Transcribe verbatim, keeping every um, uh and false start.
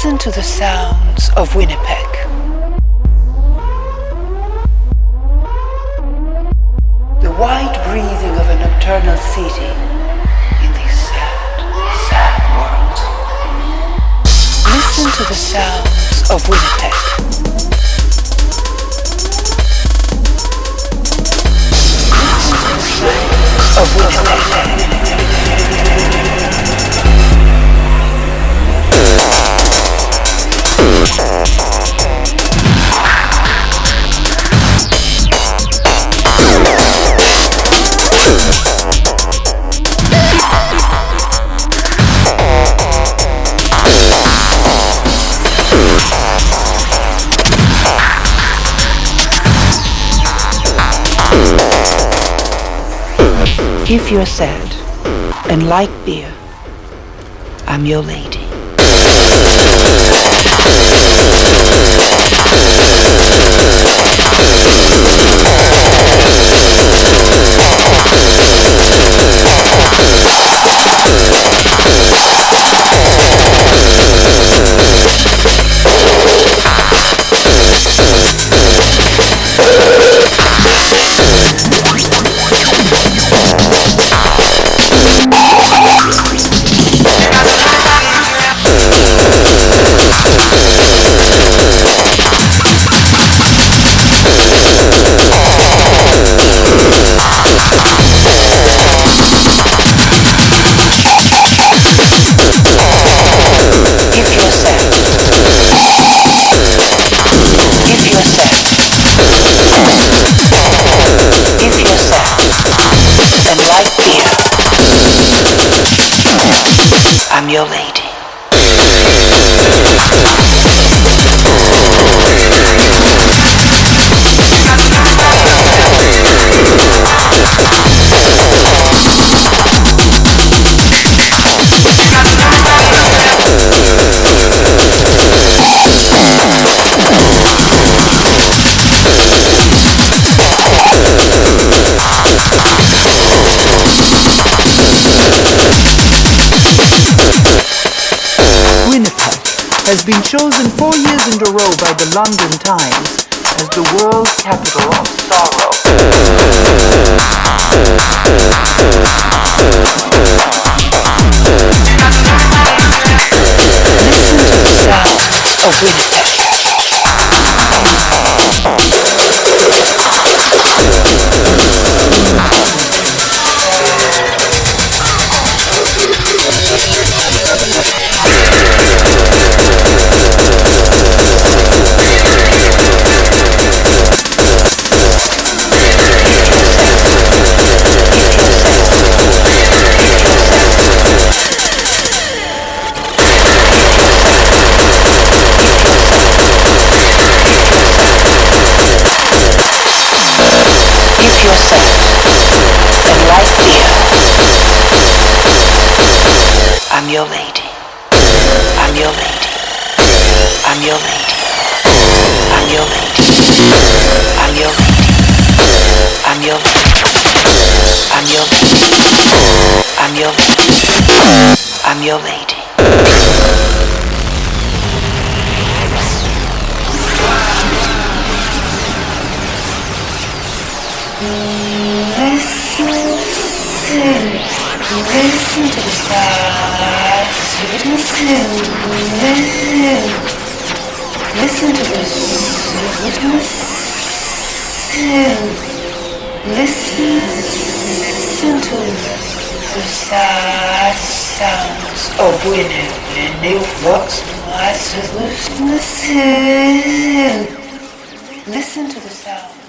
Listen to the sounds of Winnipeg. The wide breathing of a nocturnal city in this sad, sad world. Listen to the sounds of Winnipeg. Of Winnipeg. If you're sad and like beer, I'm your lady. I'm your lady. Has been chosen four years in a row by the London Times as the world capital of sorrow. Listen to the sounds of Winnipeg. I'm your lady. I'm your lady. I'm your lady. I'm your lady. I'm your lady. I'm your lady. I'm your lady. I'm your lady. I'm your lady. Listen to the sounds. Listen, listen. Listen to the sounds. Listen, listen to the sad sounds of Winnipeg. New Fox Masters. Listen, listen to the sound.